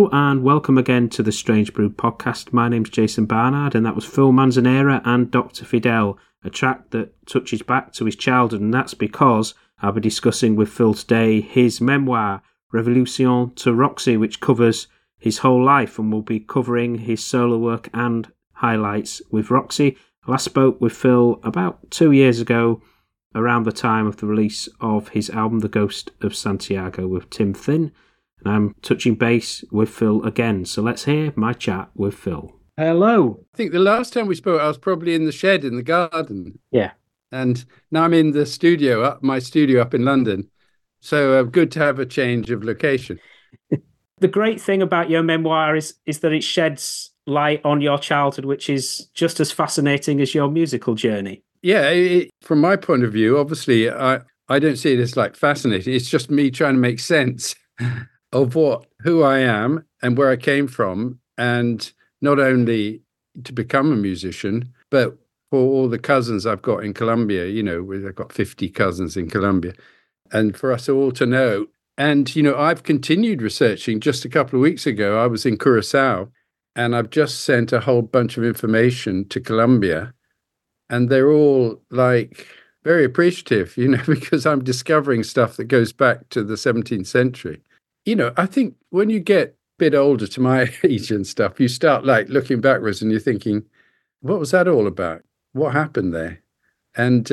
Hello and welcome again to the Strange Brew podcast. My name's Jason Barnard and that was Phil Manzanera and Dr. Fidel, a track that touches back to his childhood, and that's because I'll be discussing with Phil today his memoir, Revolution to Roxy, which covers his whole life, and we'll be covering his solo work and highlights with Roxy. I last spoke with Phil about 2 years ago, around the time of the release of his album The Ghost of Santiago with Tim Thin. And I'm touching base with Phil again. So let's hear my chat with Phil. Hello. I think the last time we spoke, I was probably in the shed in the garden. Yeah. And now I'm in the studio, my studio up in London. So good to have a change of location. The great thing about your memoir is that it sheds light on your childhood, which is just as fascinating as your musical journey. Yeah, from my point of view, obviously, I don't see it as like fascinating. It's just me trying to make sense of who I am and where I came from, and not only to become a musician, but for all the cousins I've got in Colombia. I've got 50 cousins in Colombia, and for us all to know. And, I've continued researching. Just a couple of weeks ago, I was in Curacao, and I've just sent a whole bunch of information to Colombia, and they're all like very appreciative, because I'm discovering stuff that goes back to the 17th century. I think when you get a bit older, to my age and stuff, you start like looking backwards and you're thinking, what was that all about? What happened there? And,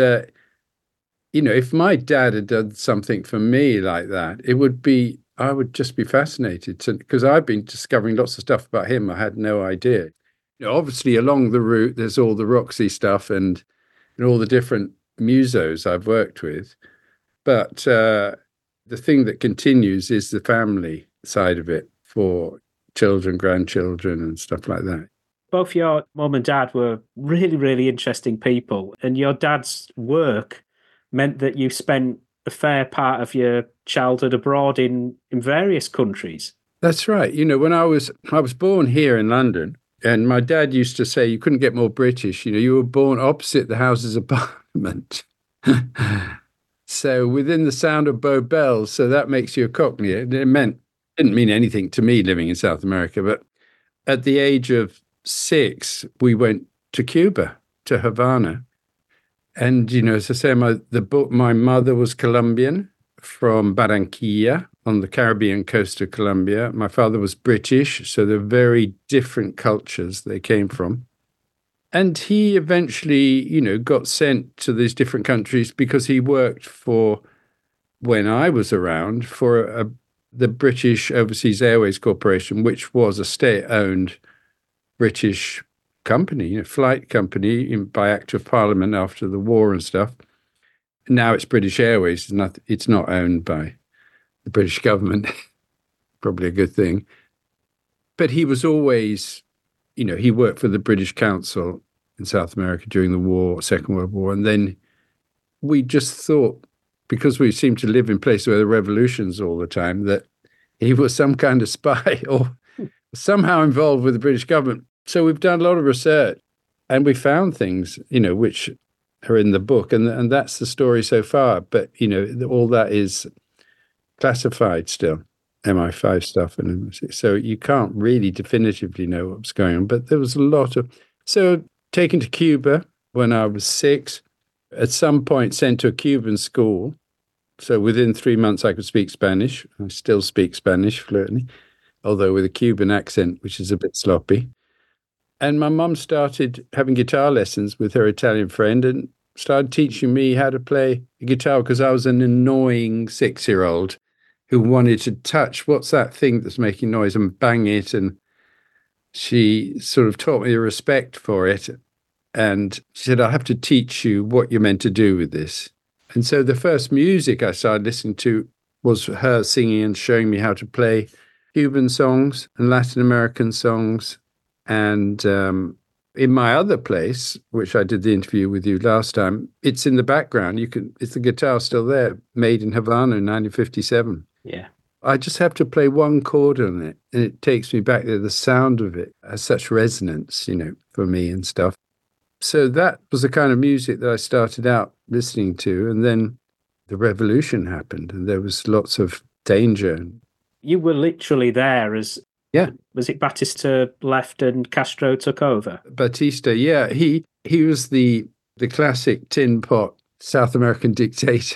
if my dad had done something for me like that, I would just be fascinated because I've been discovering lots of stuff about him. I had no idea. Obviously along the route, there's all the Roxy stuff and all the different musos I've worked with. But, the thing that continues is the family side of it for children, grandchildren, and stuff like that. Both your mum and dad were really, really interesting people, and your dad's work meant that you spent a fair part of your childhood abroad in various countries. That's right. When I was born here in London, and my dad used to say you couldn't get more British. You were born opposite the Houses of Parliament. So within the sound of Bow Bells, so that makes you a Cockney. It didn't mean anything to me living in South America, but at the age of 6, we went to Cuba, to Havana. And, as I say, my mother was Colombian from Barranquilla on the Caribbean coast of Colombia. My father was British, so they're very different cultures they came from. And he eventually, got sent to these different countries because he worked for, when I was around, for the British Overseas Airways Corporation, which was a state-owned British company, flight company by Act of Parliament after the war and stuff. Now it's British Airways. It's not owned by the British government. Probably a good thing. But he was always... he worked for the British Council in South America during the war, Second World War. And then we just thought, because we seemed to live in places where there were revolutions all the time, that he was some kind of spy or somehow involved with the British government. So we've done a lot of research and we found things, which are in the book. And that's the story so far. But, all that is classified still. MI5 stuff and MI6. So you can't really definitively know what was going on. But there was a lot of... So taken to Cuba when I was 6, at some point sent to a Cuban school. So within 3 months I could speak Spanish. I still speak Spanish fluently, although with a Cuban accent, which is a bit sloppy. And my mum started having guitar lessons with her Italian friend and started teaching me how to play guitar because I was an annoying 6-year-old who wanted to touch what's that thing that's making noise and bang it. And she sort of taught me the respect for it. And she said, I'll have to teach you what you're meant to do with this. And so the first music I started listening to was her singing and showing me how to play Cuban songs and Latin American songs. And in my other place, which I did the interview with you last time, it's in the background. It's the guitar still there, made in Havana in 1957. Yeah. I just have to play one chord on it, and it takes me back there. The sound of it has such resonance, for me and stuff. So that was the kind of music that I started out listening to. And then the revolution happened, and there was lots of danger. You were literally there as Yeah. Was it Batista left and Castro took over? Batista, yeah. He was the classic tin pot South American dictator,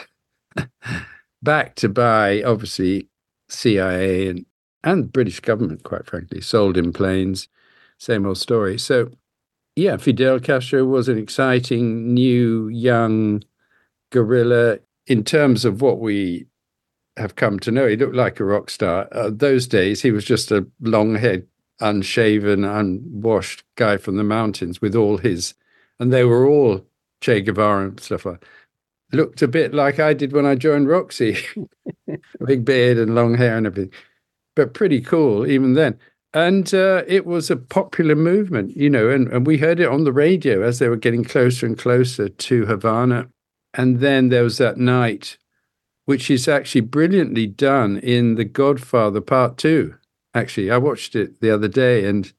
backed by, obviously, CIA and British government, quite frankly, sold in planes, same old story. So, yeah, Fidel Castro was an exciting, new, young guerrilla in terms of what we have come to know. He looked like a rock star. Those days, he was just a long-haired, unshaven, unwashed guy from the mountains with all his, and they were all Che Guevara and stuff like that. Looked a bit like I did when I joined Roxy. A big beard and long hair and everything. But pretty cool even then. And it was a popular movement, and we heard it on the radio as they were getting closer and closer to Havana. And then there was that night, which is actually brilliantly done in The Godfather Part 2. Actually, I watched it the other day and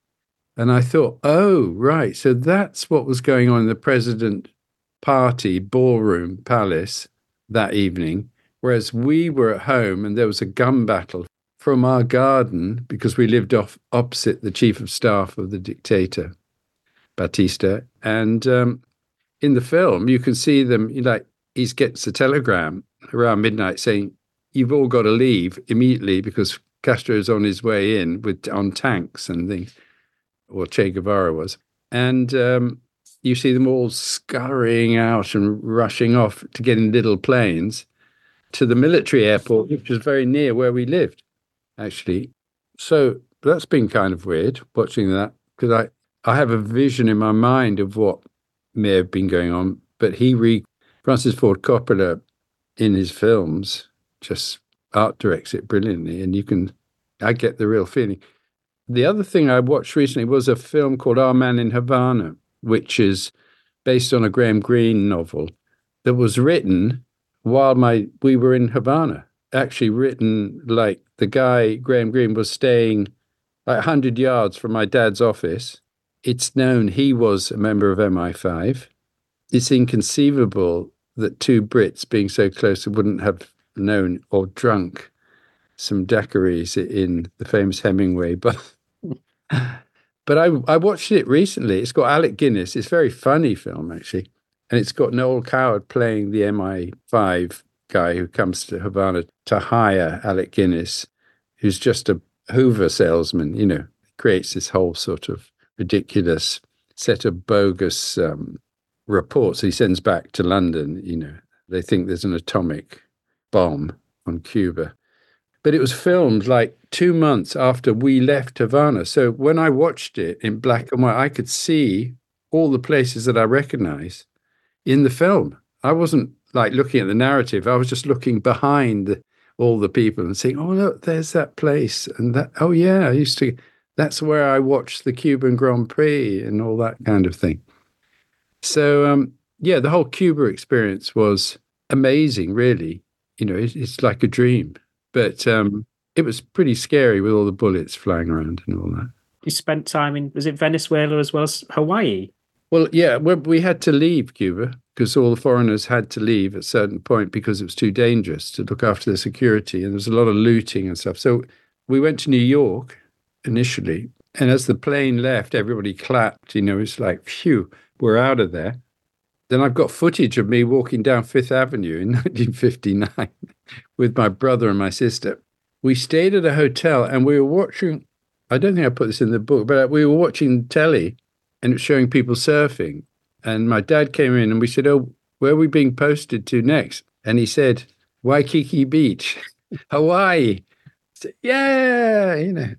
I thought, oh, right. So that's what was going on in the president party ballroom palace that evening. Whereas we were at home and there was a gun battle from our garden because we lived opposite the chief of staff of the dictator, Batista. And in the film, you can see them, he gets a telegram around midnight saying, you've all got to leave immediately because Castro's on his way in on tanks and things, or Che Guevara was. And you see them all scurrying out and rushing off to get in little planes to the military airport, which was very near where we lived, actually. So that's been kind of weird watching that because I have a vision in my mind of what may have been going on, but Francis Ford Coppola in his films just art directs it brilliantly, and I get the real feeling. The other thing I watched recently was a film called Our Man in Havana, which is based on a Graham Greene novel that was written while we were in Havana. Actually written like the guy, Graham Greene, was staying like 100 yards from my dad's office. It's known he was a member of MI5. It's inconceivable that two Brits being so close wouldn't have known or drunk some daiquiris in the famous Hemingway. But I watched it recently. It's got Alec Guinness. It's a very funny film, actually. And it's got Noel Coward playing the MI5 guy who comes to Havana to hire Alec Guinness, who's just a Hoover salesman, creates this whole sort of ridiculous set of bogus reports he sends back to London. They think there's an atomic bomb on Cuba. But it was filmed like 2 months after we left Havana. So when I watched it in black and white, I could see all the places that I recognize in the film. I wasn't like looking at the narrative. I was just looking behind all the people and saying, oh, look, there's that place. And that, oh, yeah, that's where I watched the Cuban Grand Prix and all that kind of thing. So, yeah, the whole Cuba experience was amazing, really. It's like a dream. But it was pretty scary with all the bullets flying around and all that. You spent time was it Venezuela as well as Hawaii? Well, yeah, we had to leave Cuba because all the foreigners had to leave at a certain point because it was too dangerous to look after their security. And there was a lot of looting and stuff. So we went to New York initially. And as the plane left, everybody clapped. It's like, phew, we're out of there. Then I've got footage of me walking down Fifth Avenue in 1959 with my brother and my sister. We stayed at a hotel and we were watching, I don't think I put this in the book, but we were watching telly and it was showing people surfing. And my dad came in and we said, oh, where are we being posted to next? And he said, Waikiki Beach, Hawaii. I said, yeah,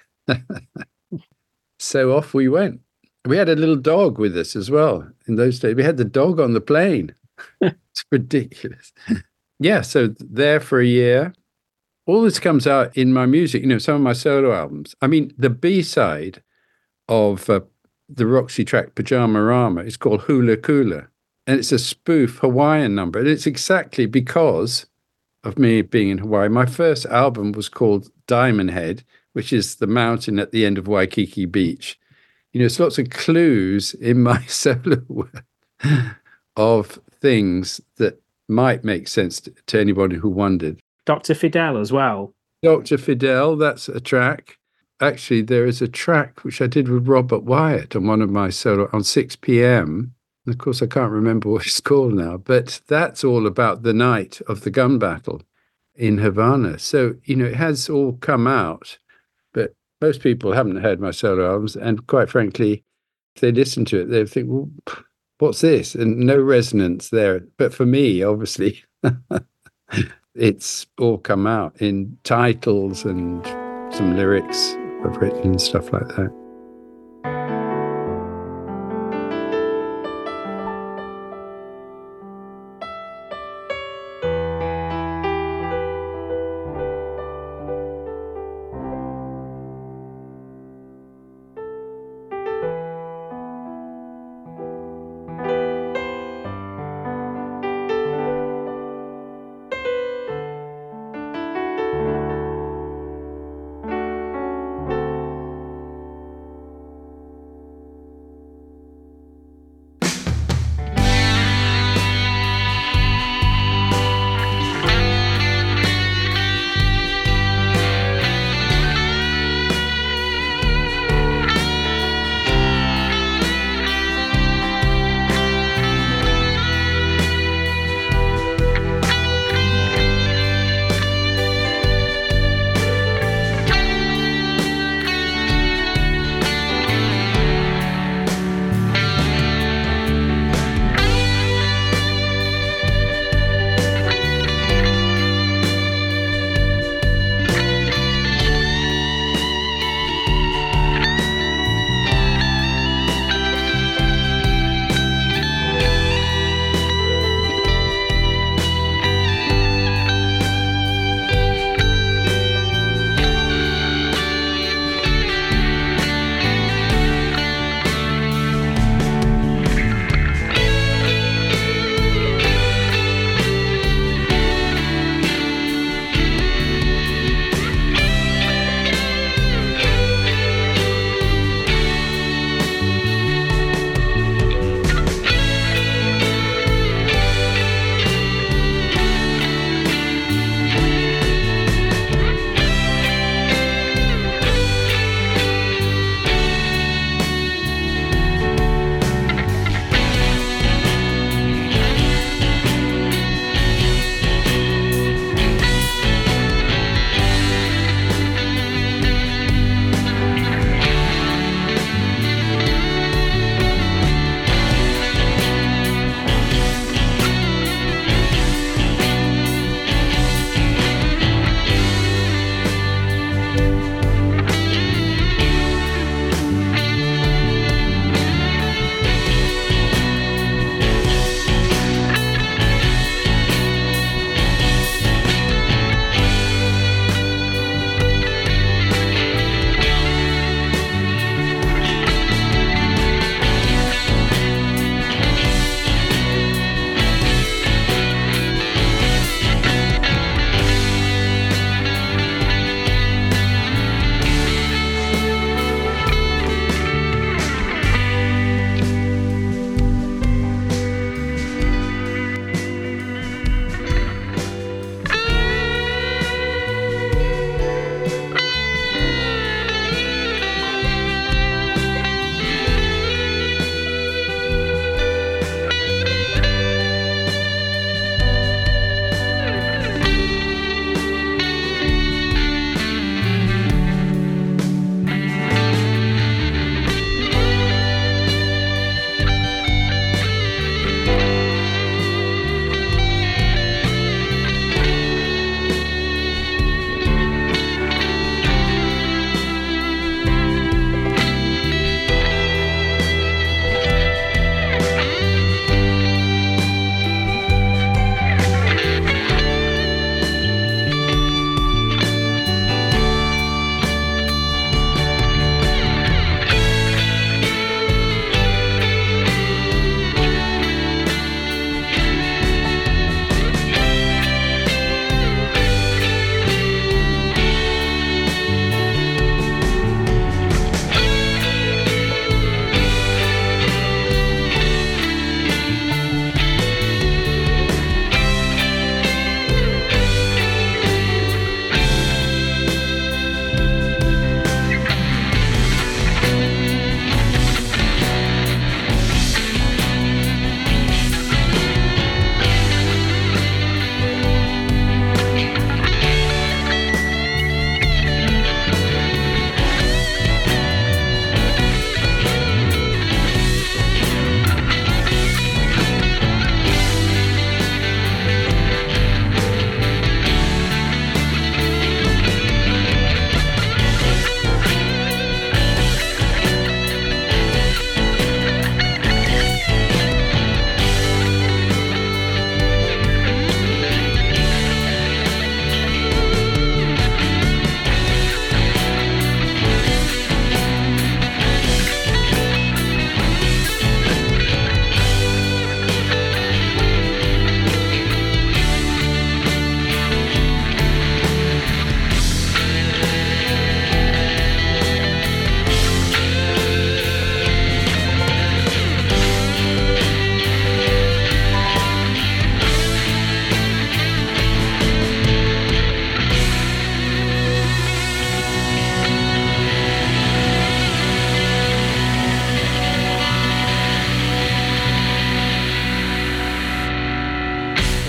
So off we went. We had a little dog with us as well in those days. We had the dog on the plane. It's ridiculous. Yeah, so there for a year. All this comes out in my music, some of my solo albums. I mean, the B-side of the Roxy track Pajama Rama is called Hula Kula. And it's a spoof Hawaiian number. And it's exactly because of me being in Hawaii. My first album was called Diamond Head, which is the mountain at the end of Waikiki Beach. There's lots of clues in my solo work of things that might make sense to anybody who wondered. Dr. Fidel as well. Dr. Fidel, that's a track. actually, there is a track which I did with Robert Wyatt on one of my solo on 6 p.m. And of course, I can't remember what it's called now, but that's all about the night of the gun battle in Havana. So, it has all come out, but most people haven't heard my solo albums. And quite frankly, if they listen to it, they think, well, what's this? And no resonance there. But for me, obviously, it's all come out in titles and some lyrics I've written and stuff like that.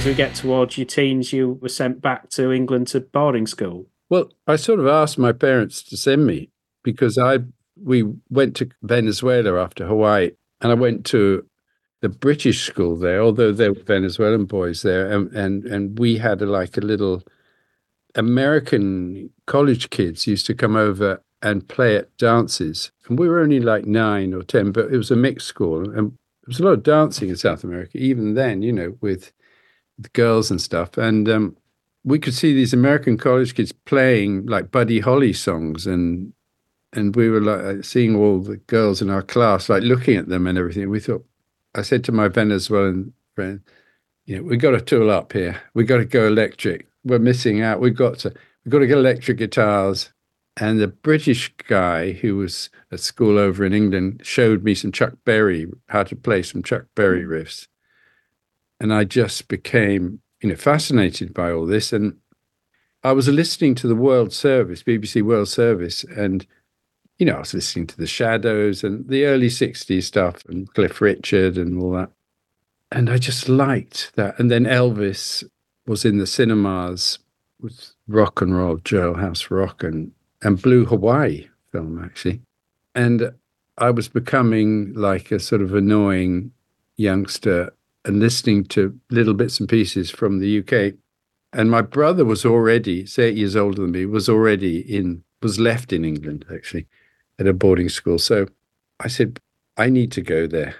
we get towards your teens, you were sent back to England to boarding school? Well, I sort of asked my parents to send me because we went to Venezuela after Hawaii, and I went to the British school there, although there were Venezuelan boys there, and we had like a little American college kids used to come over and play at dances, and we were only like 9 or 10, but it was a mixed school, and there was a lot of dancing in South America, even then, with girls and stuff, and we could see these American college kids playing like Buddy Holly songs, and we were like seeing all the girls in our class, like looking at them and everything. We thought, I said to my Venezuelan friend, we got to tool up here. We got to go electric. We're missing out. We've got to get electric guitars. And the British guy who was at school over in England showed me some Chuck Berry, how to play some Chuck Berry riffs. And I just became, fascinated by all this. And I was listening to the World Service, BBC World Service, and I was listening to the Shadows and the early 60s stuff and Cliff Richard and all that. And I just liked that. And then Elvis was in the cinemas with Rock and Roll, Jailhouse Rock, and Blue Hawaii film, actually. And I was becoming like a sort of annoying youngster and listening to little bits and pieces from the UK. And my brother was already, 8 years older than me, was left in England, actually, at a boarding school. So I said, I need to go there.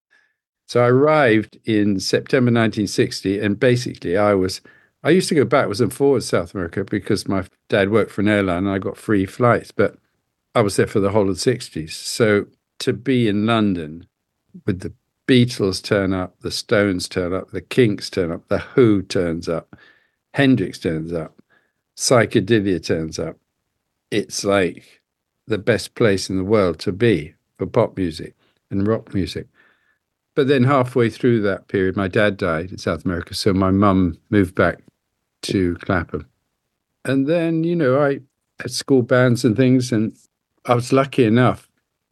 So I arrived in September 1960, and basically I used to go backwards and forwards to South America because my dad worked for an airline and I got free flights, but I was there for the whole of the 60s. So to be in London with the Beatles turn up, the Stones turn up, the Kinks turn up, the Who turns up, Hendrix turns up, Psychedelia turns up, it's like the best place in the world to be for pop music and rock music. But then halfway through that period, my dad died in South America, so my mum moved back to Clapham. And then, I had school bands and things, and I was lucky enough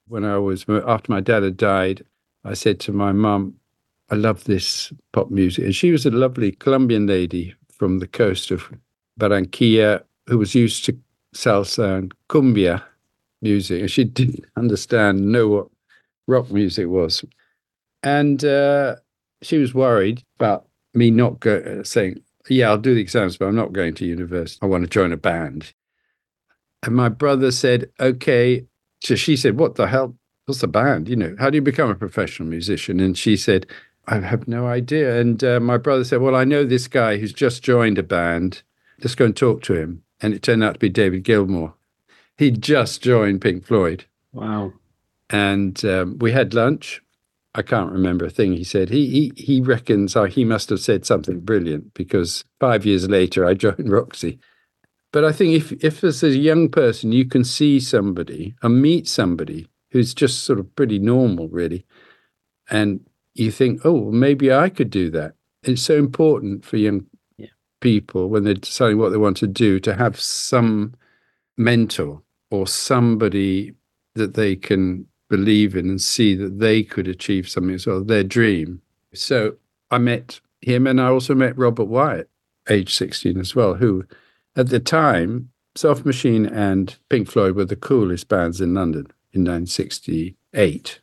after my dad had died, I said to my mum, I love this pop music. And she was a lovely Colombian lady from the coast of Barranquilla who was used to salsa and cumbia music, and she didn't know what rock music was. And she was worried about me not saying, yeah, I'll do the exams, but I'm not going to university. I want to join a band. And my brother said, okay. So she said, what the hell? What's a band? How do you become a professional musician? And she said, I have no idea. And my brother said, well, I know this guy who's just joined a band. Let's go and talk to him. And it turned out to be David Gilmour. He'd just joined Pink Floyd. Wow. And we had lunch. I can't remember a thing he said. He reckons he must have said something brilliant because 5 years later I joined Roxy. But I think if as a young person you can see somebody and meet somebody who's just sort of pretty normal, really, and you think, oh, maybe I could do that. It's so important for young people when they're deciding what they want to do to have some mentor or somebody that they can believe in and see that they could achieve something as well, their dream. So I met him, and I also met Robert Wyatt, age 16 as well, who at the time, Soft Machine and Pink Floyd were the coolest bands in London in 1968,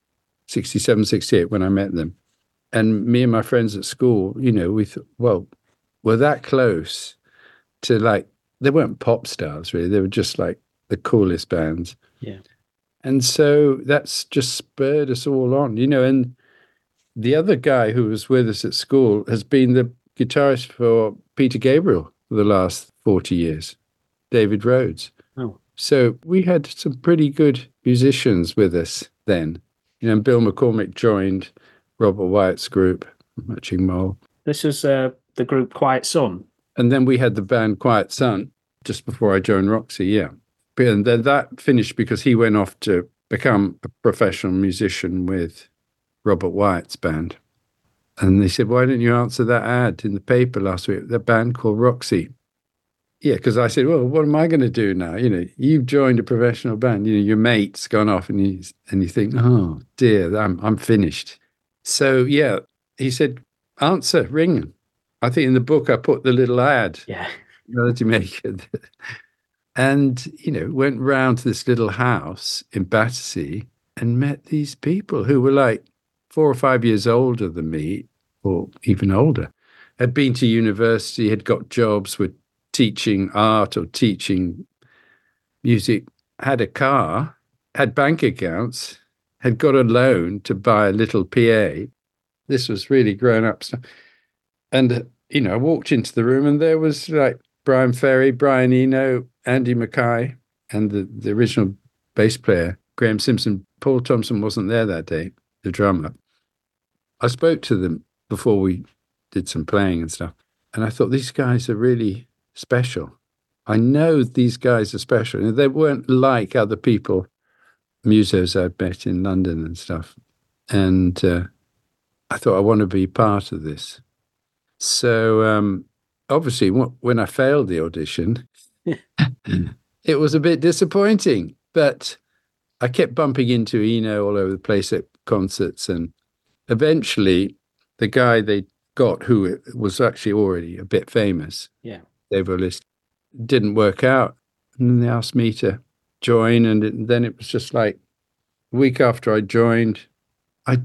67, 68 when I met them. And me and my friends at school, we thought, well, we're that close to they weren't pop stars really, they were just like the coolest bands. Yeah. And so that's just spurred us all on, and the other guy who was with us at school has been the guitarist for Peter Gabriel for the last 40 years, David Rhodes. Oh. So we had some pretty good musicians with us then. And Bill McCormick joined Robert Wyatt's group, Matching Mole. This was the group Quiet Sun. And then we had the band Quiet Sun just before I joined Roxy, yeah. And then that finished because he went off to become a professional musician with Robert Wyatt's band. And they said, why didn't you answer that ad in the paper last week, that band called Roxy? Yeah, because I said, well, what am I going to do now? You've joined a professional band. Your mate's gone off, and you think, oh, dear, I'm finished. So, yeah, he said, ring. I think in the book I put the little ad. Yeah. Melody Maker. And, went round to this little house in Battersea and met these people who were like 4 or 5 years older than me, or even older, had been to university, had got jobs, were teaching art or teaching music, had a car, had bank accounts, had got a loan to buy a little PA. This was really grown up stuff. And, I walked into the room and there was like Brian Ferry, Brian Eno, Andy Mackay, and the original bass player, Graham Simpson. Paul Thompson wasn't there that day, the drummer. I spoke to them before we did some playing and stuff, and I thought, these guys are really special. I know these guys are special. They weren't like other people, musos I'd met in London and stuff. And I thought, I want to be part of this. So obviously, when I failed the audition, it was a bit disappointing, but I kept bumping into Eno all over the place at concerts, and eventually the guy they got, who was actually already a bit famous, Dave O'List, didn't work out, and then they asked me to join, and then it was just like a week after I joined on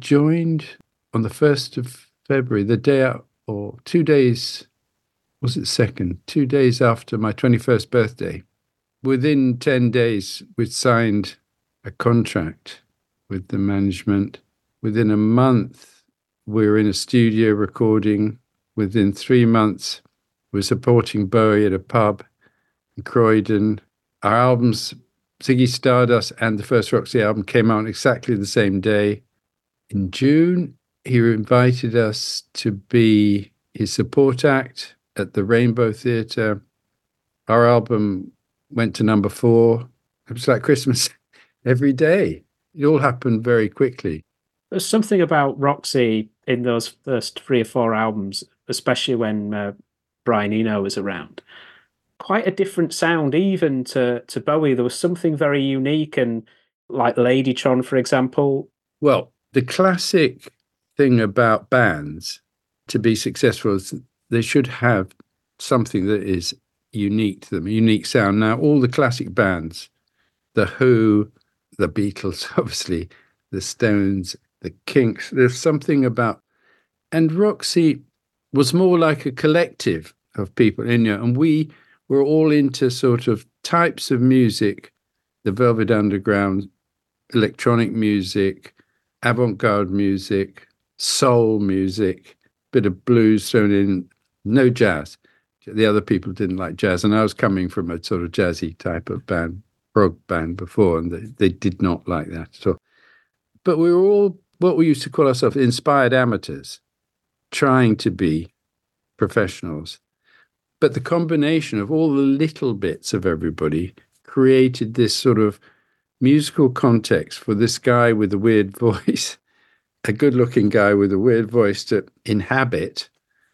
the 1st of February, the day out, or 2 days, was it 2nd? 2 days after my 21st birthday. Within 10 days, we'd signed a contract with the management. Within a month, we were in a studio recording. Within 3 months, we were supporting Bowie at a pub in Croydon. Our albums, Ziggy Stardust and the first Roxy album, came out on exactly the same day. In June, he invited us to be his support act at the Rainbow Theatre. Our album went to number 4. It was like Christmas every day. It all happened very quickly. There's something about Roxy in those first 3 or 4 albums, especially when Brian Eno was around. Quite a different sound, even to Bowie. There was something very unique, and like Ladytron, for example. Well, the classic thing about bands to be successful is they should have something that is unique to them, a unique sound. Now, all the classic bands, The Who, the Beatles, obviously, the Stones, the Kinks, there's something about... And Roxy was more like a collective of people, and we were all into sort of types of music, the Velvet Underground, electronic music, avant-garde music, soul music, bit of blues thrown in, no jazz. The other people didn't like jazz, and I was coming from a sort of jazzy type of band, prog band before, and they did not like that at all. But we were all what we used to call ourselves inspired amateurs, trying to be professionals. But the combination of all the little bits of everybody created this sort of musical context for this guy with a weird voice, a good-looking guy with a weird voice to inhabit.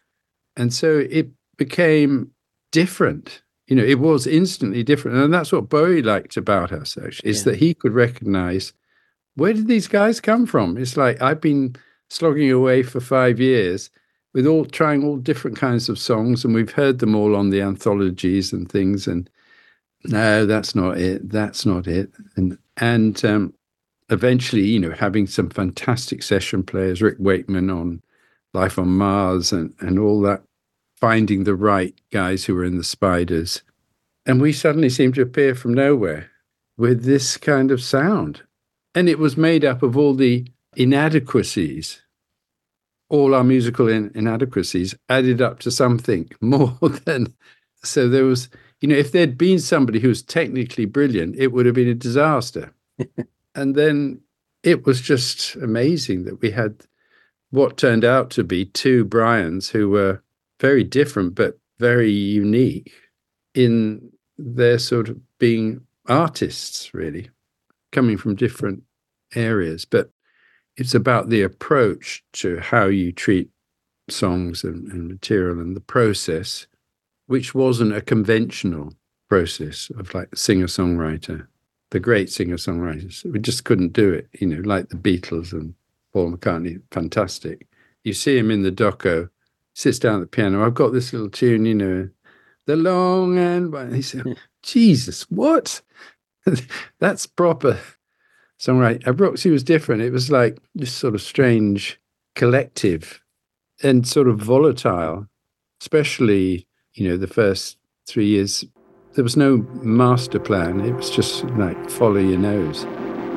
And so it became different. It was instantly different. And that's what Bowie liked about us, actually, is that he could recognize, where did these guys come from? It's like, I've been slogging away for 5 years with trying all different kinds of songs, and we've heard them all on the anthologies and things. And no, that's not it. That's not it. And eventually, having some fantastic session players, Rick Wakeman on Life on Mars and all that, finding the right guys who were in the Spiders. And we suddenly seemed to appear from nowhere with this kind of sound. And it was made up of all the inadequacies, all our musical inadequacies added up to something more than... So there was, if there'd been somebody who was technically brilliant, it would have been a disaster. And then it was just amazing that we had what turned out to be 2 Brians who were very different, but very unique in their sort of being artists, really, coming from different areas. But it's about the approach to how you treat songs and material and the process, which wasn't a conventional process of like singer-songwriter. The great singer-songwriters, we just couldn't do it, like the Beatles and Paul McCartney, fantastic. You see him in the doco sits down at the piano. I've got this little tune, the long and he said, Jesus, what? That's proper songwriting. Roxy was different. It was like this sort of strange collective and sort of volatile, especially, the first 3 years. There was no master plan. It was just like follow your nose.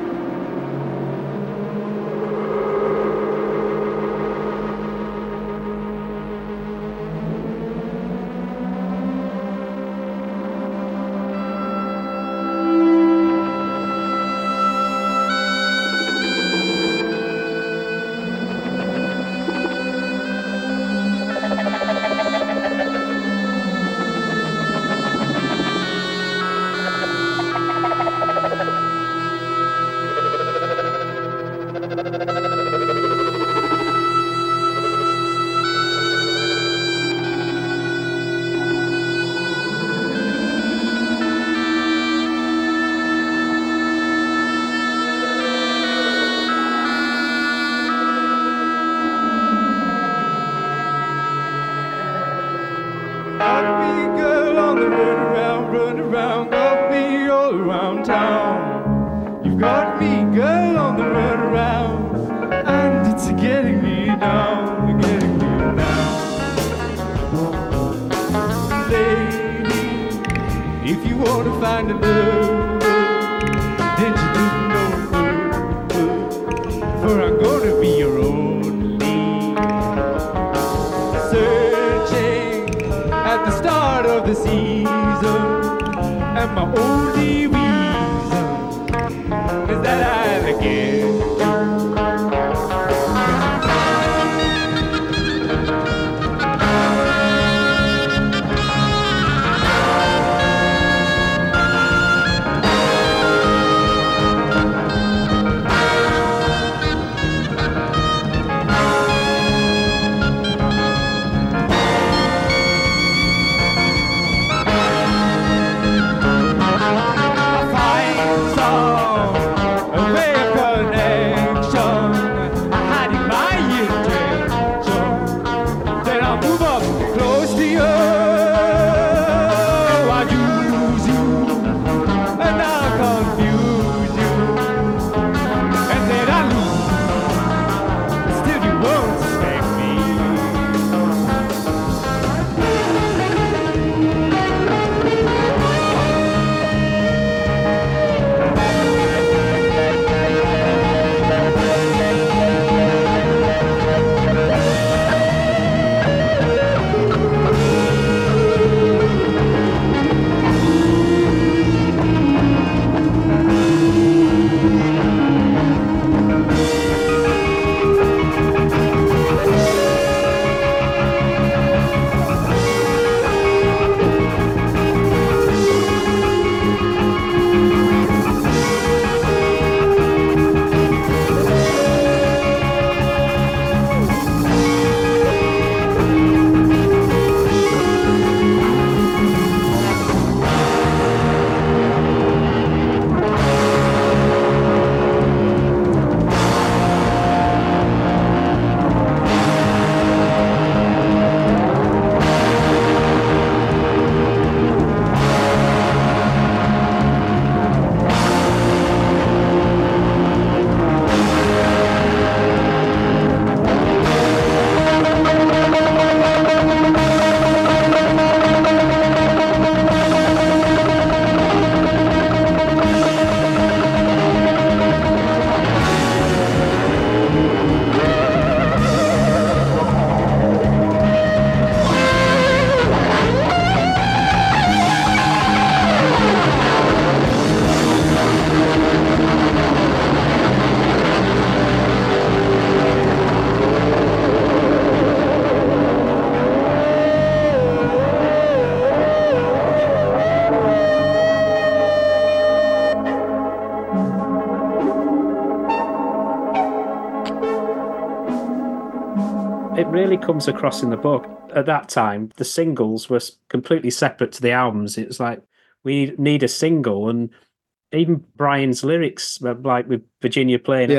it really comes across in the book. At that time, the singles were completely separate to the albums. It was like, we need a single. And even Brian's lyrics, like with Virginia playing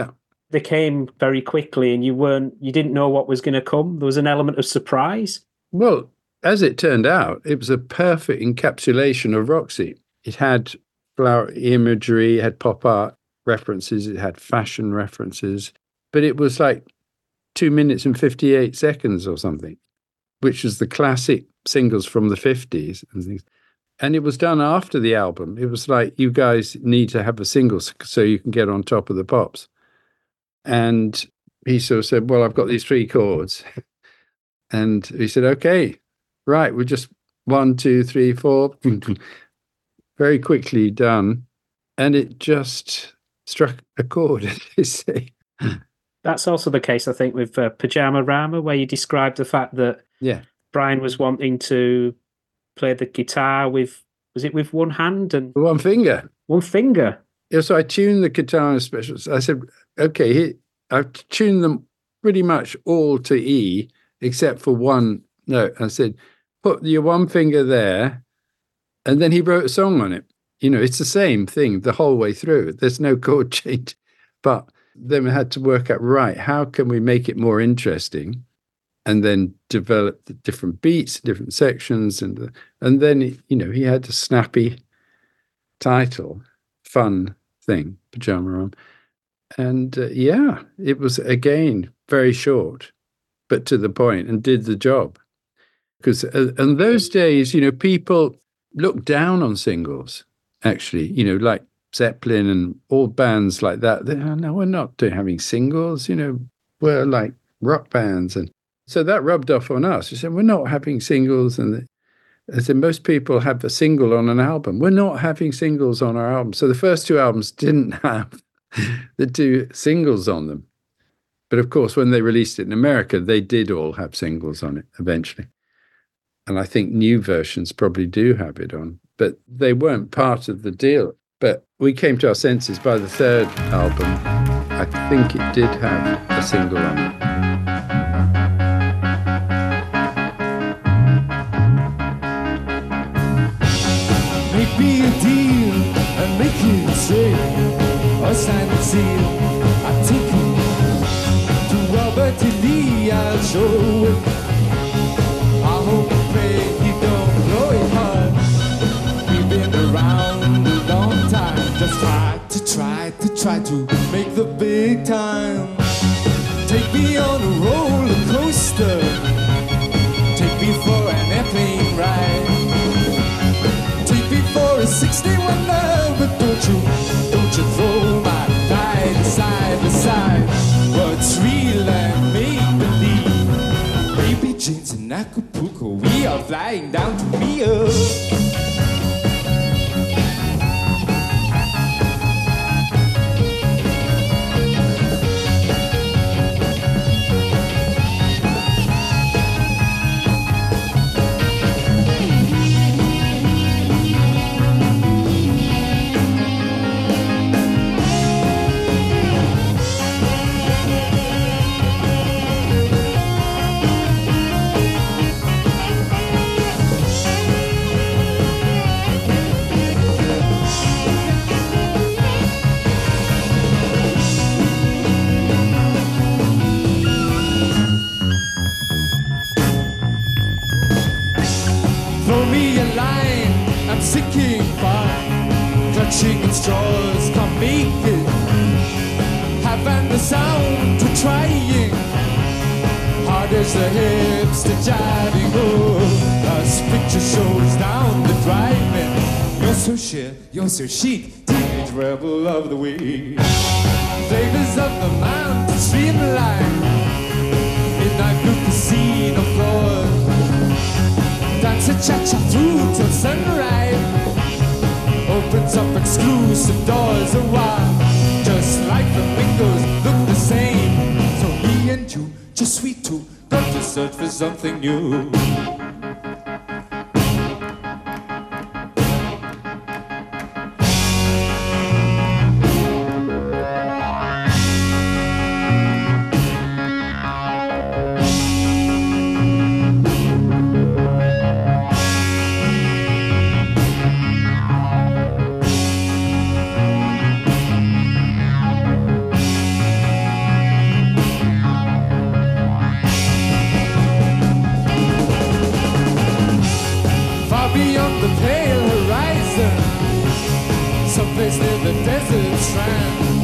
they came very quickly and you didn't know what was going to come? There was an element of surprise? Well, as it turned out, it was a perfect encapsulation of Roxy. It had flower imagery, it had pop art references, it had fashion references, but it was like 2 minutes and 58 seconds or something, which was the classic singles from the 50s and things. And it was done after the album. It was like, you guys need to have a single so you can get on top of the pops. And he sort of said, well, I've got these 3 chords. And he said, okay, right, we're just 1, 2, 3, 4, very quickly done. And it just struck a chord, as they say. That's also the case, I think, with Pajama Rama, where you described the fact that Brian was wanting to play the guitar with one hand and one finger. One finger. Yeah, so I tuned the guitar in specials. I said, okay, I've tuned them pretty much all to E, except for one note. I said, put your one finger there. And then he wrote a song on it. It's the same thing the whole way through. There's no chord change. But then we had to work out, right, how can we make it more interesting? And then develop the different beats, different sections. And then, he had a snappy title, fun thing, Pajama Ram. And it was, again, very short, but to the point, and did the job. Because in those days, people looked down on singles, actually, like Zeppelin and all bands like that. No, we're not having singles, we're like rock bands. And so that rubbed off on us. We said, we're not having singles. And I said, most people have a single on an album. We're not having singles on our album. So the first 2 albums didn't have the 2 singles on them. But of course, when they released it in America, they did all have singles on it eventually. And I think new versions probably do have it on, but they weren't part of the deal. But we came to our senses by the 3rd album. I think it did have a single on it. Make me a deal and make it straight. Or sign the seal. I take it to Robert E. Lee. I'll show it. I hope and pray you don't blow it hard. We've been around a long time. Just try to make the big time. Take me on a roller coaster. Take me for an airplane ride. For a 61 love, but don't you throw my pride side to side. What's real and make-believe? Baby Jane's in Acapulco, we are flying down to Rio. Sinking far, clutching at straws, can't make it. Having the sound to trying, hard as the hips to jiving. Oh, us picture shows down the driving. You're so shit, you're so chic, teenage rebel of the week. Flavors of the mountain streamline, midnight blue casino floors. Dance a cha-cha through till sunrise. Opens up exclusive doors a while. Just like the windows look the same. So me and you, just we two, got to search for something new. place near the desert strand.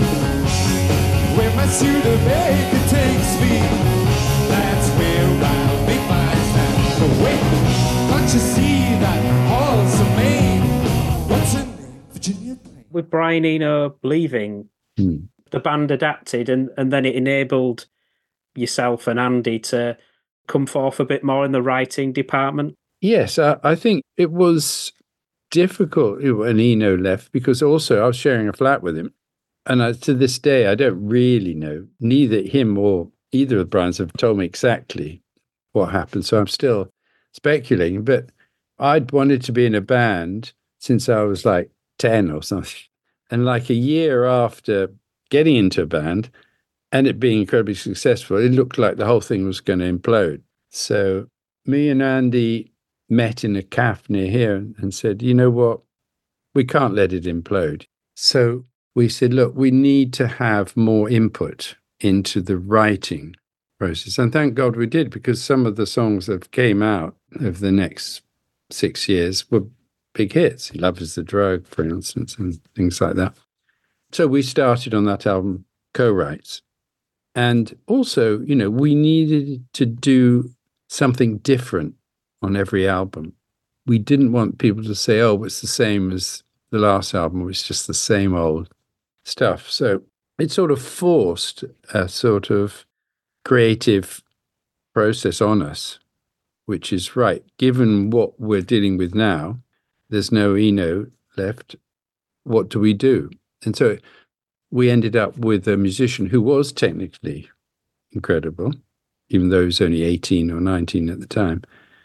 Where my Studebaker takes me, that's where I'll make my stand. But wait, can't you see that halls of Maine? What's her name? Virginia Plain. With Brian Eno leaving, the band adapted, and then it enabled yourself and Andy to come forth a bit more in the writing department. Yes, I think it was difficult when Eno left, because also I was sharing a flat with him. And to this day, I don't really know. Neither him or either of the Brians have told me exactly what happened. So I'm still speculating. But I'd wanted to be in a band since I was like 10 or something. And like a year after getting into a band and it being incredibly successful, it looked like the whole thing was going to implode. So me and Andy met in a cafe near here and said, you know what, we can't let it implode. So we said, look, we need to have more input into the writing process. And thank God we did, because some of the songs that came out over the next 6 years were big hits. Love is the Drug, for instance, and things like that. So we started on that album co-writes. And also, you know, we needed to do something different on every album. We didn't want people to say, oh, it's the same as the last album, or it's just the same old stuff. So it sort of forced a sort of creative process on us, which is right. Given what we're dealing with now, there's no Eno left. What do we do? And so we ended up with a musician who was technically incredible, even though he was only 18 or 19 at the time,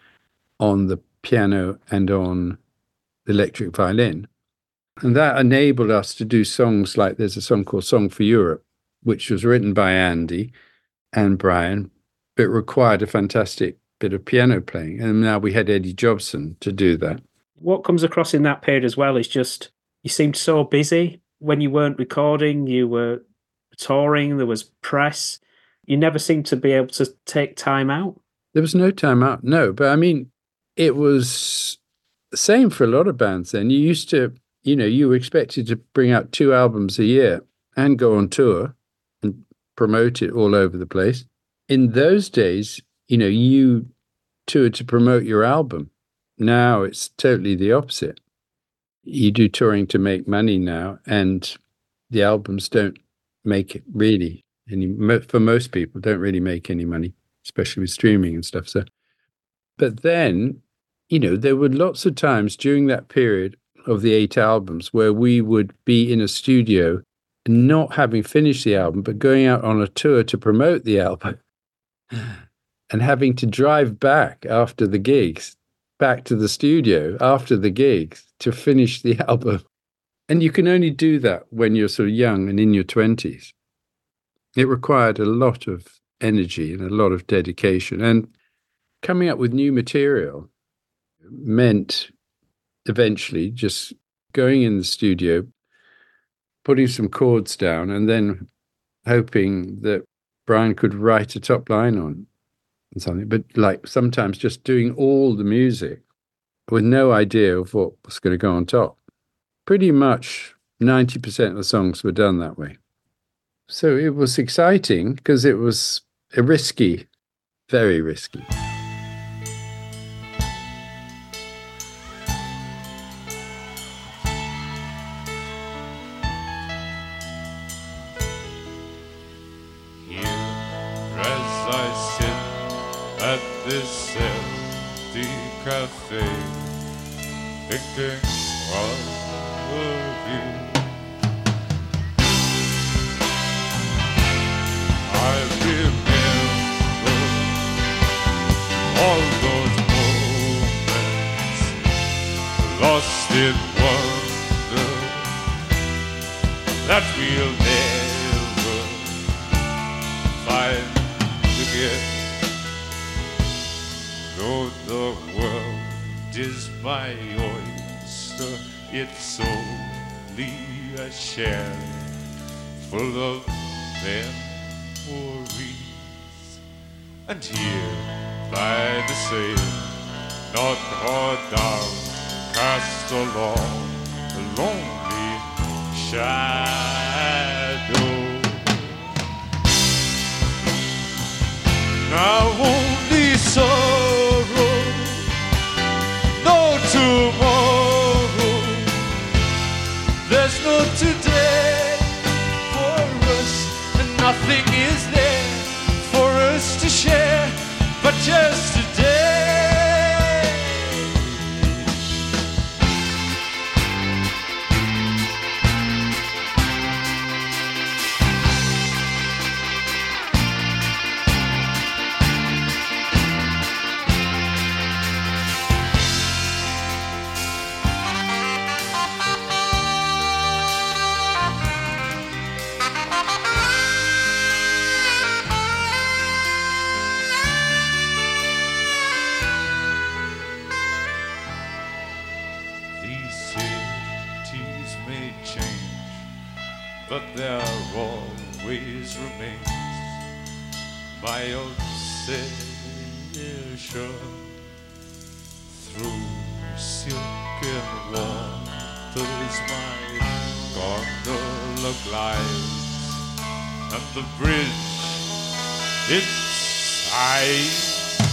on the piano and on the electric violin. And that enabled us to do songs like there's a song called Song for Europe, which was written by Andy and Brian, but required a fantastic bit of piano playing. And now we had Eddie Jobson to do that. What comes across in that period as well is just you seemed so busy. When you weren't recording, you were touring, there was press. You never seemed to be able to take time out. There was no time out, no. But I mean, it was the same for a lot of bands then. You used to, you know, you were expected to bring out 2 albums a year and go on tour and promote it all over the place. In those days, you know, you toured to promote your album. Now it's totally the opposite. You do touring to make money now, and the albums don't make it really for most people, don't really make any money, especially with streaming and stuff. So, but then, you know, there were lots of times during that period of the 8 albums where we would be in a studio not having finished the album, but going out on a tour to promote the album and having to drive back after the gigs, back to the studio after the gigs to finish the album. And you can only do that when you're sort of young and in your 20s. It required a lot of energy and a lot of dedication. And coming up with new material meant eventually just going in the studio, putting some chords down, and then hoping that Brian could write a top line on something. But like sometimes just doing all the music with no idea of what was going to go on top. Pretty much 90% of the songs were done that way. So it was exciting because it was risky, very risky. This empty cafe, thinking of you. I remember all those moments lost in wonder that we'll never find again. Though the world is my oyster, it's only a shell full of memories. And here by the sail, Notre Dame cast along the lonely shadow. Now only sorrow, no tomorrow. There's no today for us, and nothing is there for us to share but just today. But there always remains my obsession through silken waters. My gondola glides, and the bridge its sighs.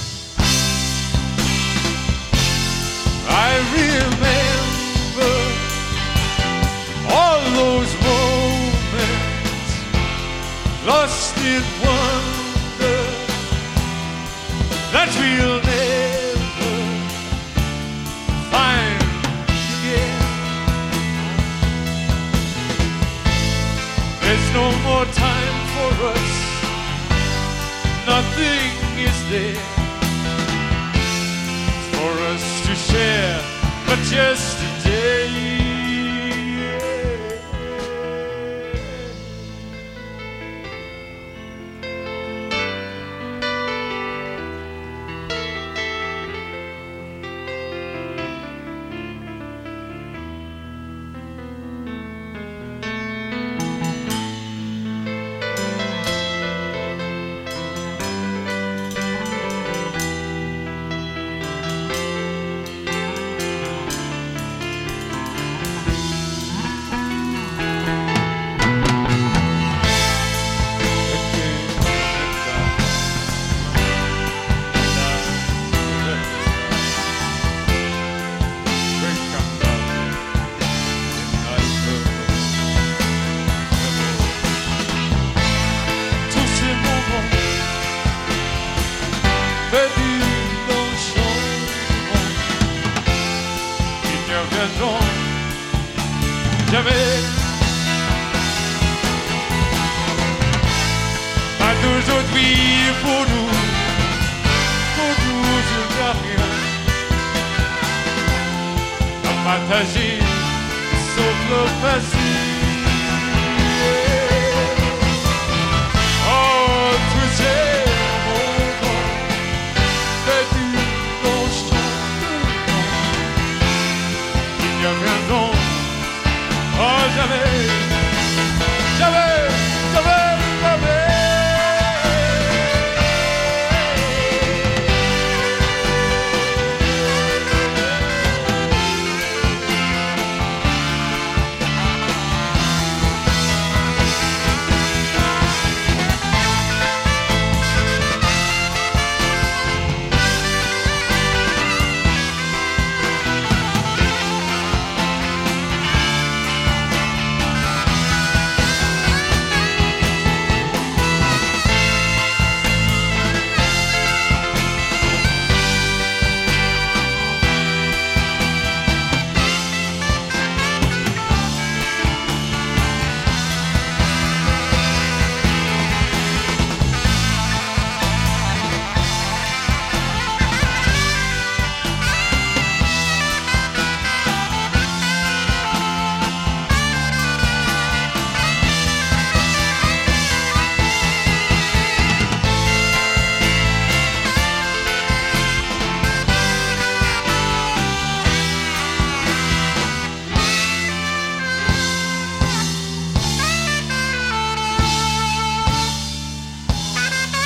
I remember all those moments lost in wonder that we'll never find again. There's no more time for us, nothing is there for us to share but just today. Jamais pas d'aujourd'hui pour nous je n'ai rien à partager sauf le passé. Oh, tous ces moments perdus dans le champ, il n'y a rien d'autre. Oh, jamais, jamais, jamais, jamais.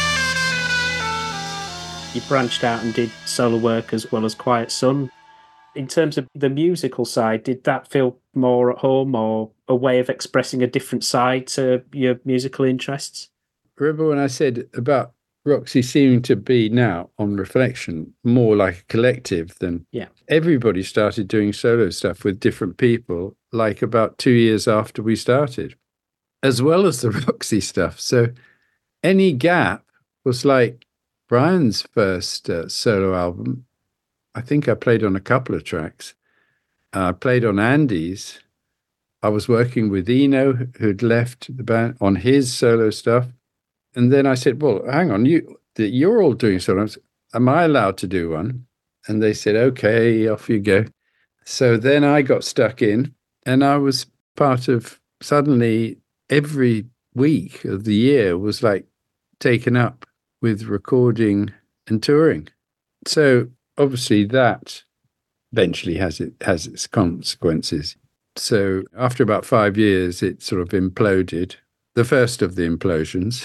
You branched out and did solo work as well as Quiet Sun. In terms of the musical side, did that feel more at home or a way of expressing a different side to your musical interests? Remember when I said about Roxy seeming to be now, on reflection, more like a collective than everybody started doing solo stuff with different people, like about 2 years after we started, as well as the Roxy stuff. So any gap was like Brian's first solo album. I think I played on a couple of tracks. I played on Andy's. I was working with Eno, who'd left the band, on his solo stuff. And then I said, well, hang on, you're all doing solos. Am I allowed to do one? And they said, okay, off you go. So then I got stuck in, and I was part of, suddenly every week of the year was like taken up with recording and touring. So obviously that eventually has its consequences. So after about 5 years, it sort of imploded, the first of the implosions.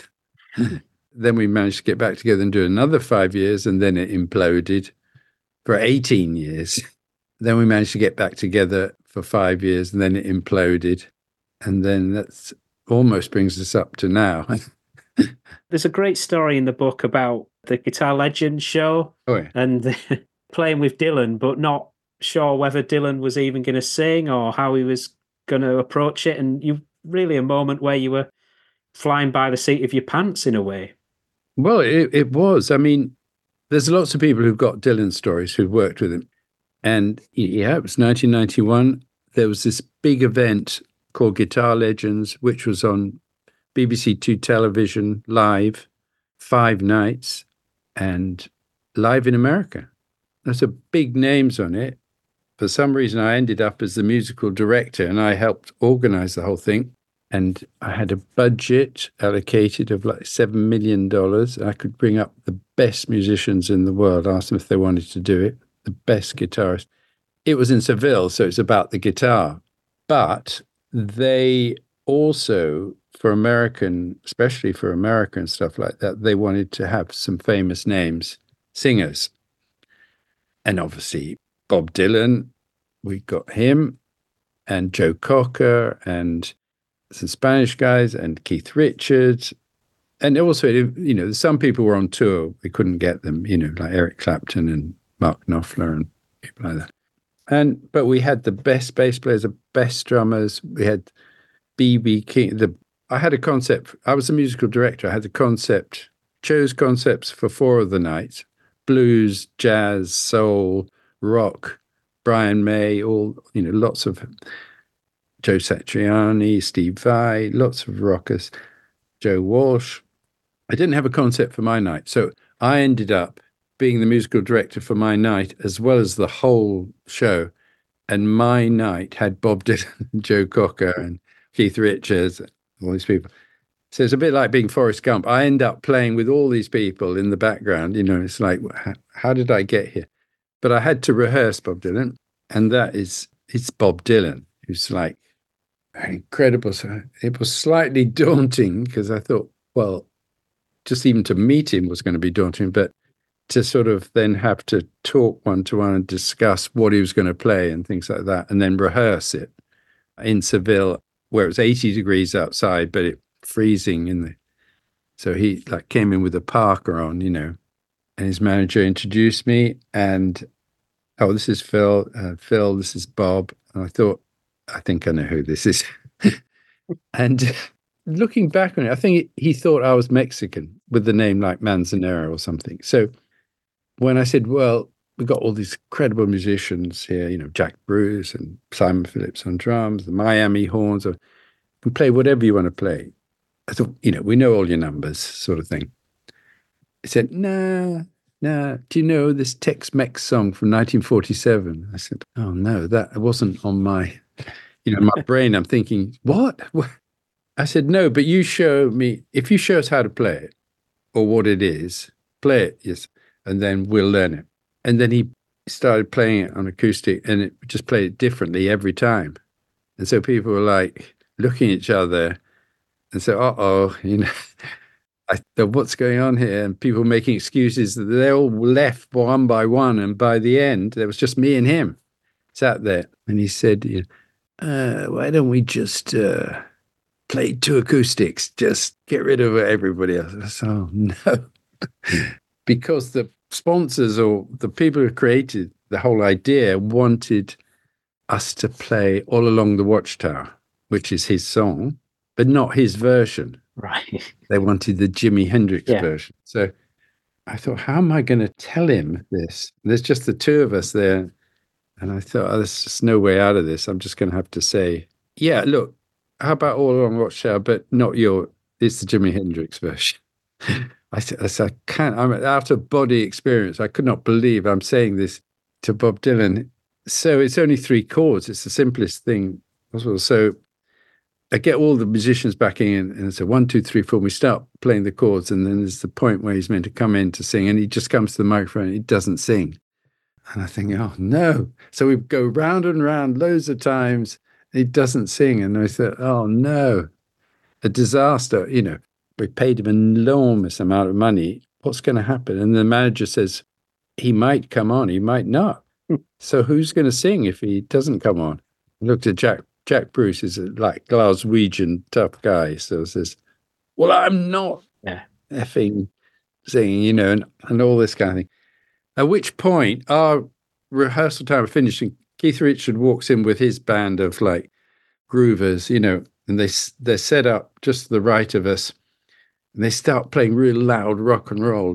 Then we managed to get back together and do another 5 years, and then it imploded for 18 years. Then we managed to get back together for 5 years, and then it imploded. And then that's almost brings us up to now. There's a great story in the book about the Guitar Legends show and playing with Dylan, but not sure whether Dylan was even going to sing or how he was going to approach it. And you really a moment where you were flying by the seat of your pants in a way. Well, it was. I mean, there's lots of people who've got Dylan stories who've worked with him. And yeah, it was 1991. There was this big event called Guitar Legends, which was on BBC Two television, live, 5 nights, and live in America. There's a big names on it. For some reason, I ended up as the musical director, and I helped organize the whole thing. And I had a budget allocated of like $7 million. I could bring up the best musicians in the world, ask them if they wanted to do it, the best guitarists. It was in Seville, so it's about the guitar. But they also, for American, especially for American stuff like that, they wanted to have some famous names, singers. And obviously, Bob Dylan, we got him, and Joe Cocker, and some Spanish guys, and Keith Richards. And also, you know, some people were on tour. We couldn't get them, you know, like Eric Clapton and Mark Knopfler and people like that. But we had the best bass players, the best drummers. We had B.B. King. I had a concept. I was a musical director. I had the concept, chose concepts for 4 of the nights: blues, jazz, soul, rock, Brian May, all, you know, lots of Joe Satriani, Steve Vai, lots of rockers, Joe Walsh. I didn't have a concept for my night. So I ended up being the musical director for my night as well as the whole show. And my night had Bob Dylan, Joe Cocker, and Keith Richards, all these people. So it's a bit like being Forrest Gump. I end up playing with all these people in the background. You know, it's like, how did I get here? But I had to rehearse Bob Dylan. And it's Bob Dylan, who's like incredible. So it was slightly daunting because I thought, well, just even to meet him was going to be daunting. But to sort of then have to talk one-to-one and discuss what he was going to play and things like that, and then rehearse it in Seville, where it was 80 degrees outside, but it freezing in the. So he like came in with a parka on, you know, and his manager introduced me, and this is Phil. Phil, this is Bob. And I thought, I think I know who this is. And looking back on it, I think he thought I was Mexican with the name like Manzanera or something. So when I said, well, we've got all these incredible musicians here, you know, Jack Bruce and Simon Phillips on drums, the Miami Horns, you can play whatever you want to play. I thought, you know, we know all your numbers, sort of thing. He said, nah, do you know this Tex-Mex song from 1947? I said, oh, no, that wasn't on my, you know, my brain. I'm thinking, what? I said, no, but you show me, if you show us how to play it or what it is, play it, yes, and then we'll learn it. And then he started playing it on acoustic, and it just played it differently every time. And so people were like looking at each other and said, you know, I thought, what's going on here? And people making excuses. They all left one by one. And by the end, there was just me and him. sat there, and he said, why don't we just play 2 acoustics, just get rid of everybody else? I said, oh, no. Because the sponsors or the people who created the whole idea wanted us to play All Along the Watchtower, which is his song, but not his version. Right. They wanted the Jimi Hendrix version. So I thought, how am I going to tell him this? There's just the 2 of us there. And I thought, there's just no way out of this. I'm just going to have to say, yeah, look, how about All Along the Watchtower, but not it's the Jimi Hendrix version. I can't, I'm out of body experience. I could not believe I'm saying this to Bob Dylan. So it's only 3 chords. It's the simplest thing possible. So I get all the musicians backing in, and it's a 1, 2, 3, 4. We start playing the chords, and then there's the point where he's meant to come in to sing, and he just comes to the microphone and he doesn't sing. And I think, oh no. So we go round and round loads of times. He doesn't sing. And I thought, oh no, a disaster. We paid him an enormous amount of money. What's going to happen? And the manager says, he might come on, he might not. So who's going to sing if he doesn't come on? I looked at Jack. Jack Bruce is a Glaswegian tough guy. So says, well, I'm not effing singing, and all this kind of thing. At which point our rehearsal time was finished, and Keith Richard walks in with his band of groovers, and they're set up just to the right of us, and they start playing real loud rock and roll,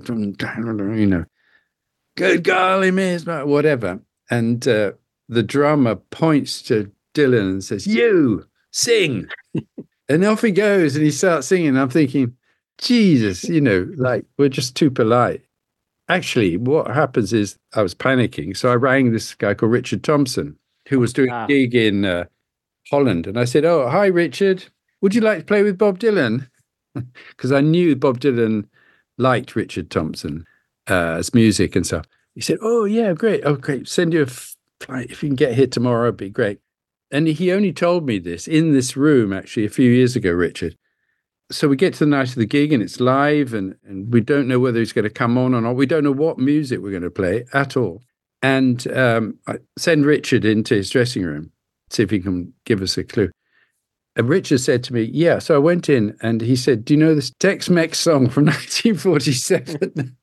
good golly, miss, whatever. And the drummer points to Dylan and says, you sing. And off he goes, and he starts singing. I'm thinking, Jesus, we're just too polite. Actually, what happens is I was panicking. So I rang this guy called Richard Thompson, who was doing a gig in Holland. And I said, oh, hi, Richard. Would you like to play with Bob Dylan? Because I knew Bob Dylan liked Richard Thompson as music and stuff. He said, oh, yeah, great. Oh, great. Send you a flight. If you can get here tomorrow, it'd be great. And he only told me this in this room, actually, a few years ago, Richard. So we get to the night of the gig, and it's live, and we don't know whether he's going to come on or not. We don't know what music we're going to play at all. And I send Richard into his dressing room, see if he can give us a clue. And Richard said to me, yeah. So I went in, and he said, do you know this Tex-Mex song from 1947?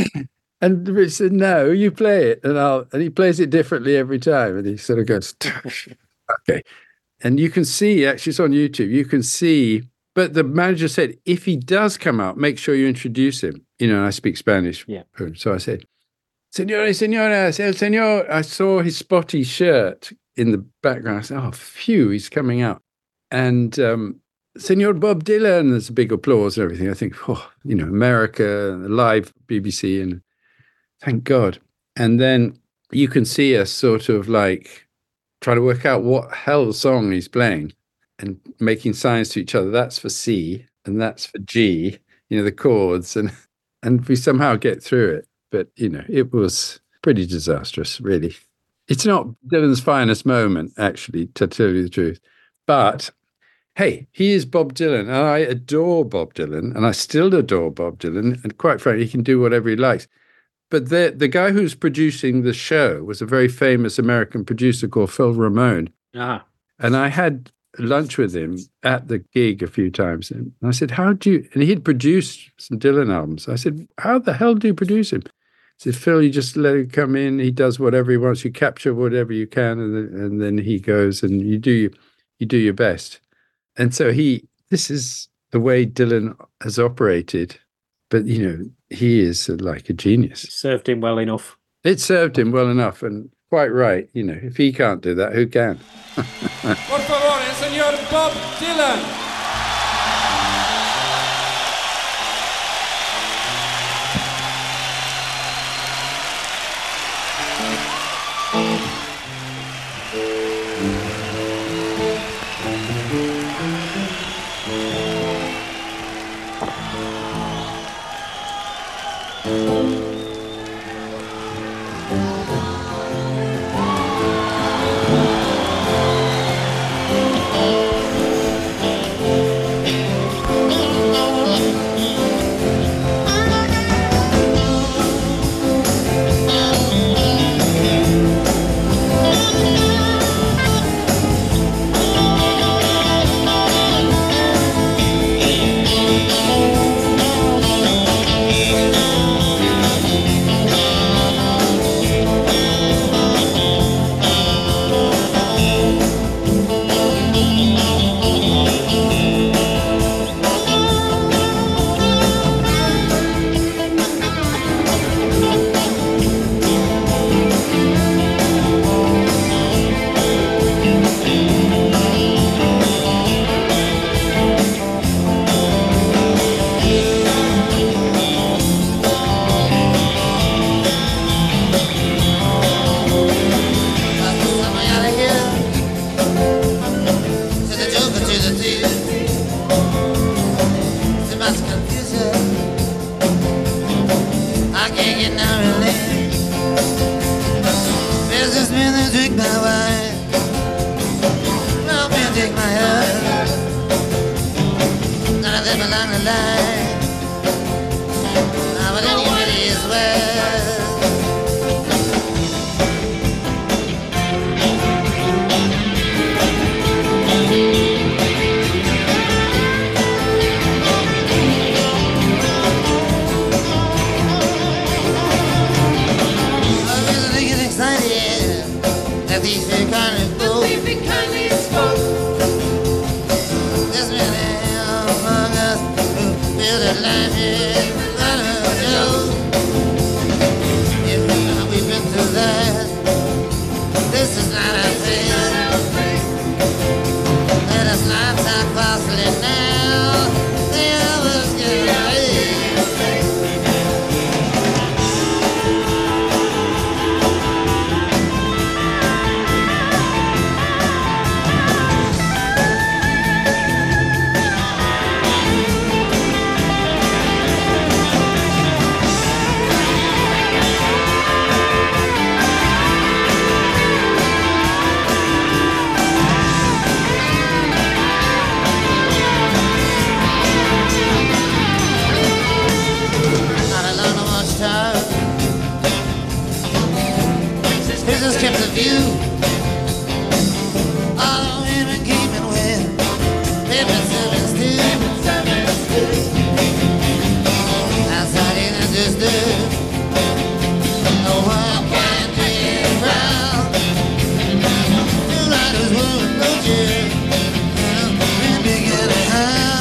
And Richard said, no, you play it. And he plays it differently every time. And he sort of goes, okay. And you can see, actually, it's on YouTube, you can see. But the manager said, if he does come out, make sure you introduce him. And I speak Spanish. Yeah. So I said, Señores, señoras, el señor. I saw his spotty shirt in the background. I said, oh, phew, he's coming out. And Señor Bob Dylan, there's a big applause and everything. I think, America, live BBC, and thank God. And then you can see us sort of trying to work out what hell song he's playing, and making signs to each other. That's for C and that's for G, the chords. And we somehow get through it. But, it was pretty disastrous, really. It's not Dylan's finest moment, actually, to tell you the truth. But, hey, he is Bob Dylan. And I adore Bob Dylan. And I still adore Bob Dylan. And quite frankly, he can do whatever he likes. But the guy who's producing the show was a very famous American producer called Phil Ramone. Ah. And I had lunch with him at the gig a few times, and I said, and he'd produced some Dylan albums. I said, how the hell do you produce him? He said, Phil, you just let him come in, he does whatever he wants, you capture whatever you can, and then he goes and you do your best. And so this is the way Dylan has operated, but he is like a genius. It served him well enough. It served him well enough, and quite right. If he can't do that, who can? Por favor, el señor Bob Dylan. get no relief. There's this man that took my wife. No man take my heart. None of them belong to life. But anybody as well. These big carnivals. There's many among us who feel that life is not a joke. If we've been through that, this is not our thing. Let us not talk falsely now. The others get away. Jesus kept the view. All the women keeping well. They've been serving still. Outside in the distance, no one can do it proud. Two riders were no cheer. And began to howl.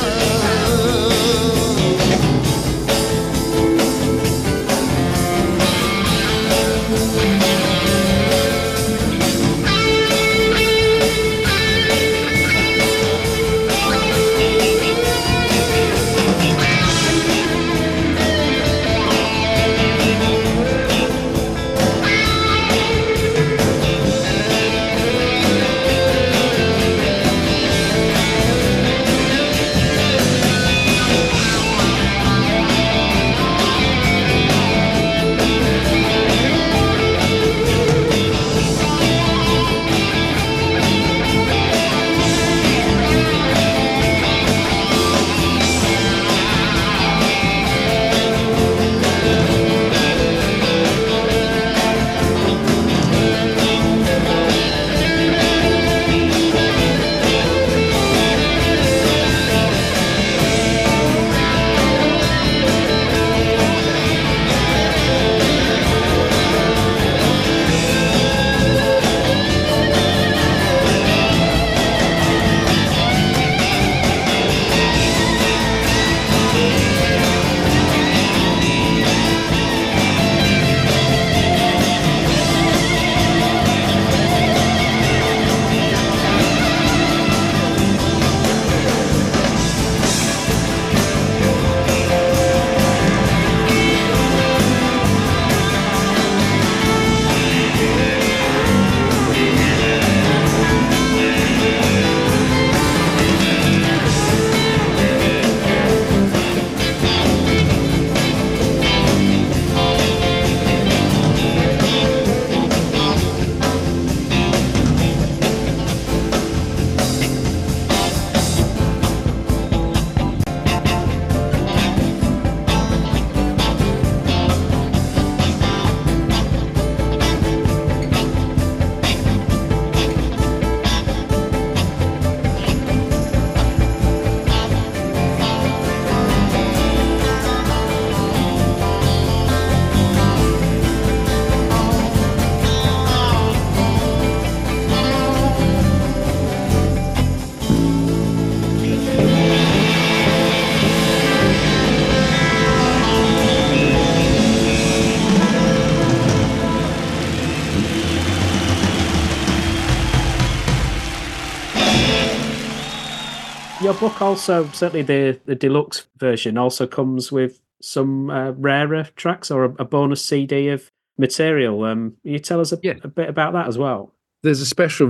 Your book also, certainly the deluxe version, also comes with some rarer tracks or a bonus CD of material. Will you tell us a bit about that as well? There's a special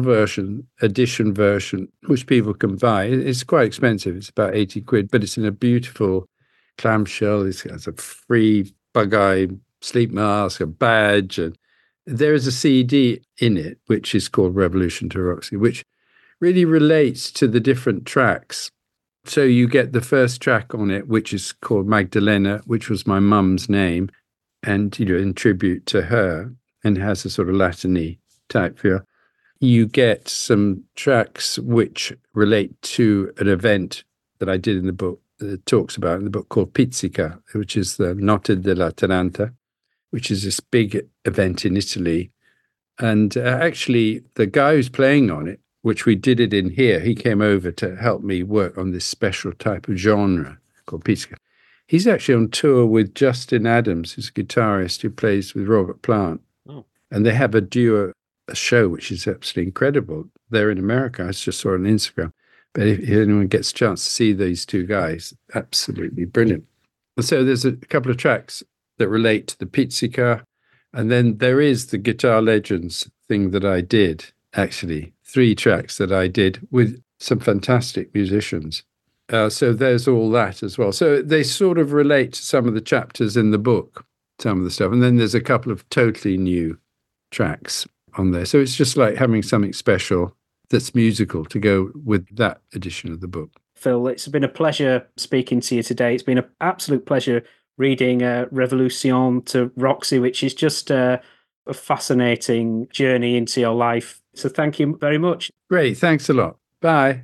edition version, which people can buy. It's quite expensive. It's about 80 quid, but it's in a beautiful clamshell. It has a free bug-eye sleep mask, a badge. And there is a CD in it, which is called Revolution to Roxy, which really relates to the different tracks. So you get the first track on it, which is called Magdalena, which was my mum's name, and in tribute to her, and has a sort of Latin-y type feel. You get some tracks which relate to an event that I did in the book, that talks about in the book, called Pizzica, which is the Notte della Taranta, which is this big event in Italy. And actually, the guy who's playing on it, which we did it in here, he came over to help me work on this special type of genre called Pizzica. He's actually on tour with Justin Adams, who's a guitarist who plays with Robert Plant. Oh. And they have a duo, a show, which is absolutely incredible. They're in America. I just saw it on Instagram. But if anyone gets a chance to see these two guys, absolutely brilliant. And so there's a couple of tracks that relate to the Pizzica. And then there is the Guitar Legends thing that I did, actually. 3 tracks that I did with some fantastic musicians. So there's all that as well. So they sort of relate to some of the chapters in the book, some of the stuff. And then there's a couple of totally new tracks on there. So it's just like having something special that's musical to go with that edition of the book. Phil, it's been a pleasure speaking to you today. It's been an absolute pleasure reading Revolution to Roxy, which is just a fascinating journey into your life. So thank you very much. Great. Thanks a lot. Bye.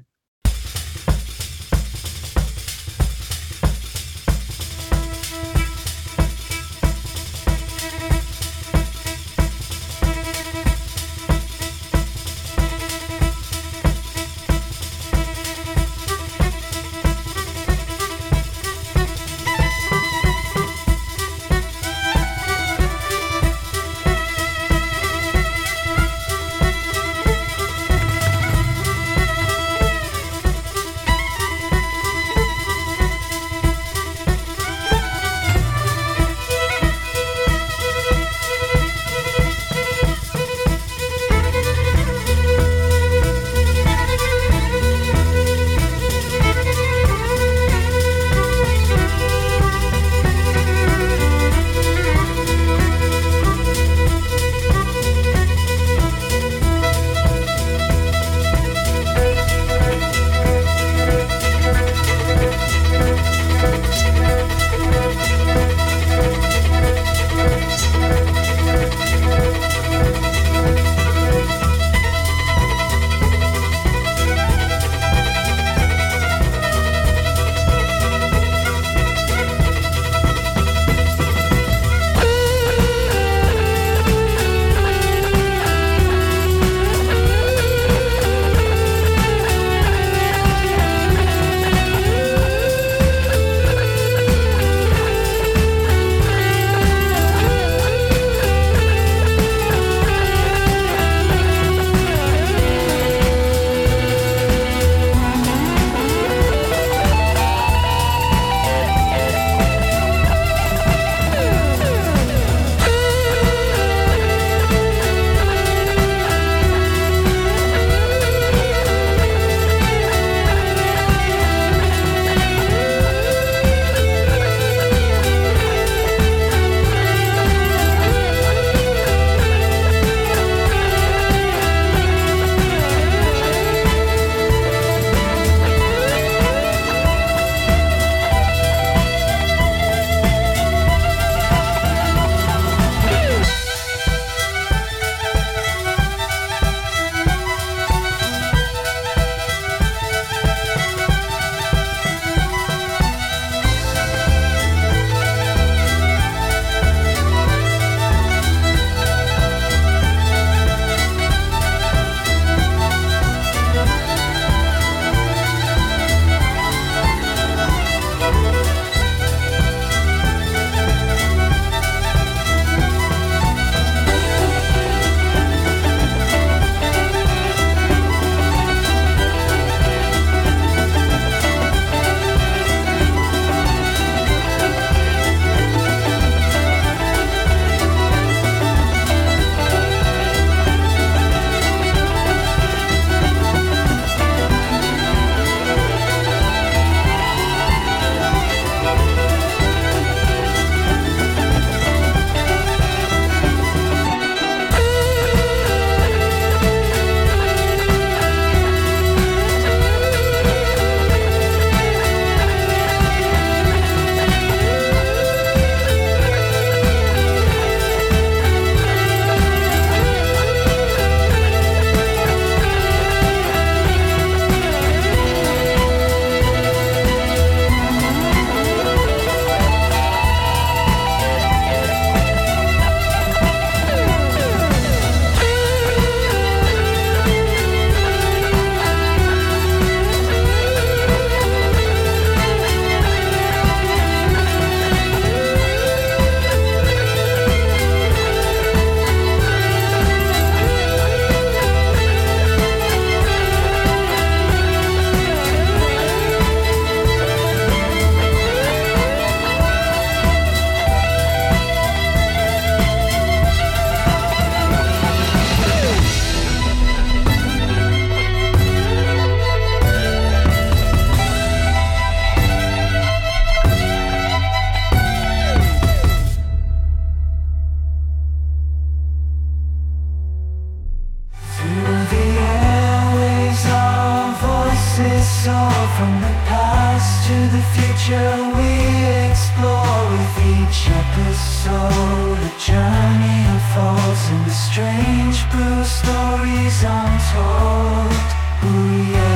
the future we explore with each episode. A journey unfolds in the strange brew stories untold. Ooh, yeah.